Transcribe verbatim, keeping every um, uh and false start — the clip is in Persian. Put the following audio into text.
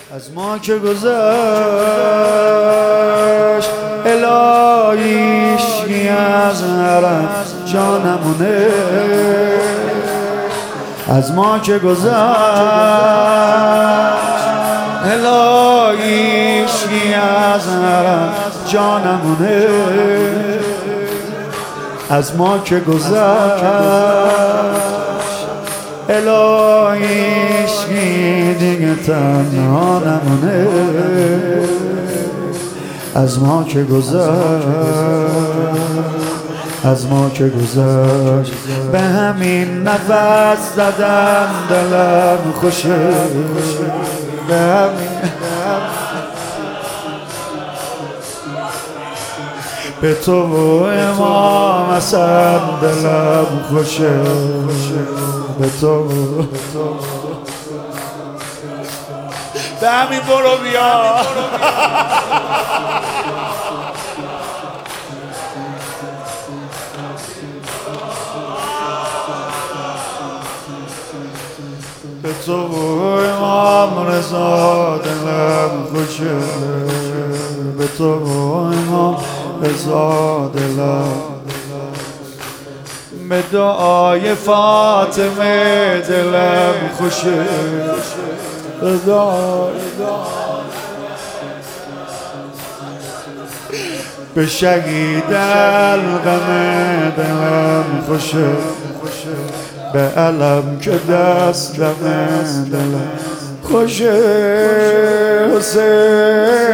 از ما که گذشت الهیش از حرم جانمونه، از ما که گذشت الهیش از حرم جانمونه، از ما که گذشت الهیش دیگه تنها نمونه، از ما که گذشت از ما که گذشت به همین نفس زدم دلم خوشه، به همین به تو و امام حسن دلم خوشه، به تو به همین برو بیا به تو و امام رضا دلم خوشه، به تو و امام رضا دلم، به دعای فاطمه دلم خوشه، به دعای به شهید القمه دلم خوشه، به علم که دستم دلم خوشه، حسین